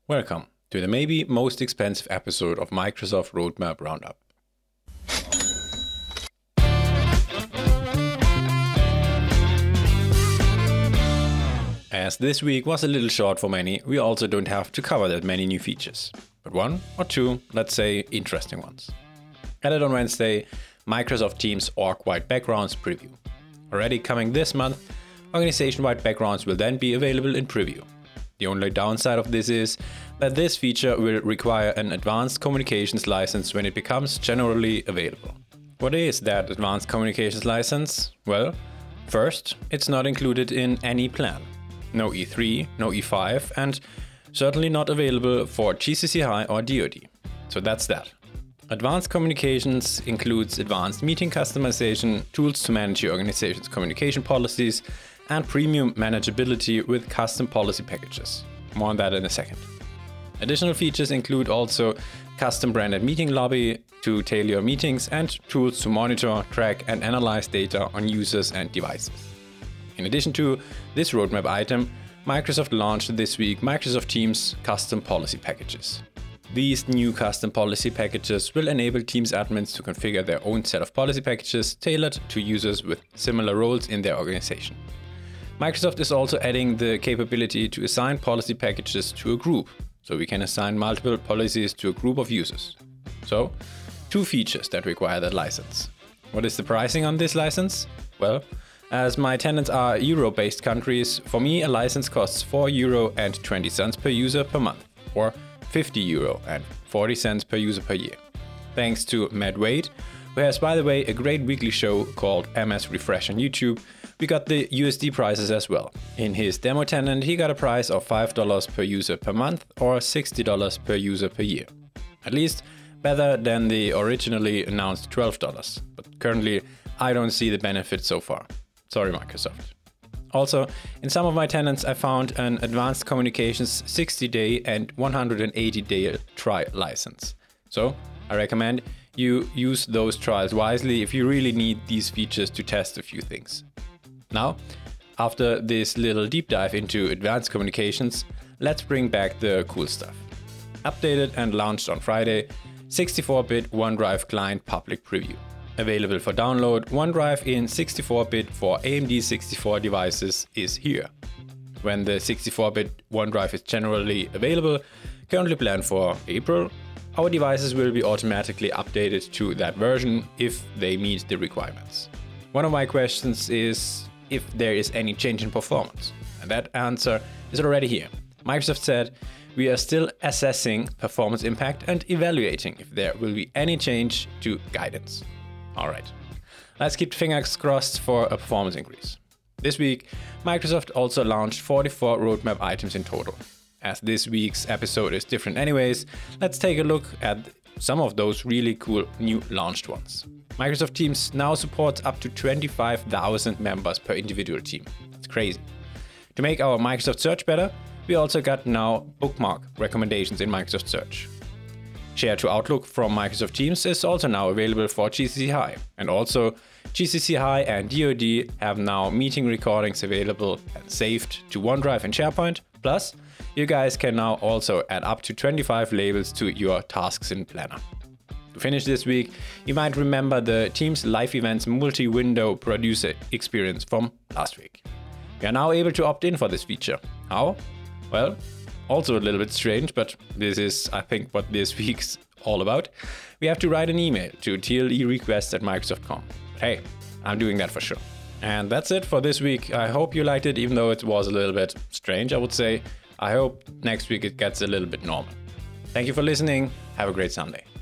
Welcome to the maybe most expensive episode of Microsoft Roadmap Roundup. As this week was a little short for many, we also don't have to cover that many new features, but one or two, let's say, interesting ones. Added on Wednesday, Microsoft Teams org-wide backgrounds preview. Already coming this month, organization-wide backgrounds will then be available in preview. The only downside of this is that this feature will require an advanced communications license when it becomes generally available. What is that advanced communications license? Well, first, it's not included in any plan. No E3, no E5, and certainly not available for GCC High or DoD. So that's that. Advanced communications includes advanced meeting customization, tools to manage your organization's communication policies, and premium manageability with custom policy packages. More on that in a second. Additional features include also custom branded meeting lobby to tailor your meetings and tools to monitor, track, and analyze data on users and devices. In addition to this roadmap item, Microsoft launched this week Microsoft Teams custom policy packages. These new custom policy packages will enable Teams admins to configure their own set of policy packages tailored to users with similar roles in their organization. Microsoft is also adding the capability to assign policy packages to a group, so we can assign multiple policies to a group of users. So, two features that require that license. What is the pricing on this license? Well, as my tenants are Euro-based countries, for me a license costs €4.20 per user per month, or €50.40 per user per year. Thanks to Matt Wade, who has, by the way, a great weekly show called MS Refresh on YouTube, we got the USD prices as well. In his demo tenant, he got a price of $5 per user per month or $60 per user per year. At least better than the originally announced $12, but currently I don't see the benefit so far. Sorry, Microsoft. Also, in some of my tenants, I found an advanced communications 60-day and 180-day trial license. So I recommend you use those trials wisely if you really need these features to test a few things. Now, after this little deep dive into advanced communications, let's bring back the cool stuff. Updated and launched on Friday, 64-bit OneDrive client public preview. Available for download, OneDrive in 64-bit for AMD 64 devices is here. When the 64-bit OneDrive is generally available, currently planned for April, our devices will be automatically updated to that version if they meet the requirements. One of my questions is if there is any change in performance, and that answer is already here. Microsoft said, we are still assessing performance impact and evaluating if there will be any change to guidance. Alright, let's keep fingers crossed for a performance increase. This week, Microsoft also launched 44 roadmap items in total. As this week's episode is different anyways, let's take a look at some of those really cool new launched ones. Microsoft Teams now supports up to 25,000 members per individual team. That's crazy. To make our Microsoft Search better, we also got now bookmark recommendations in Microsoft Search. Share to Outlook from Microsoft Teams is also now available for GCC High. And also, GCC High and DoD have now meeting recordings available and saved to OneDrive and SharePoint. Plus, you guys can now also add up to 25 labels to your tasks in Planner. To finish this week, you might remember the Teams Live Events multi-window producer experience from last week. We are now able to opt in for this feature. How? Well, also a little bit strange, but this is, I think, what this week's all about. We have to write an email to tlerequest@microsoft.com. Hey, I'm doing that for sure. And that's it for this week. I hope you liked it, even though it was a little bit strange, I would say. I hope next week it gets a little bit normal. Thank you for listening. Have a great Sunday.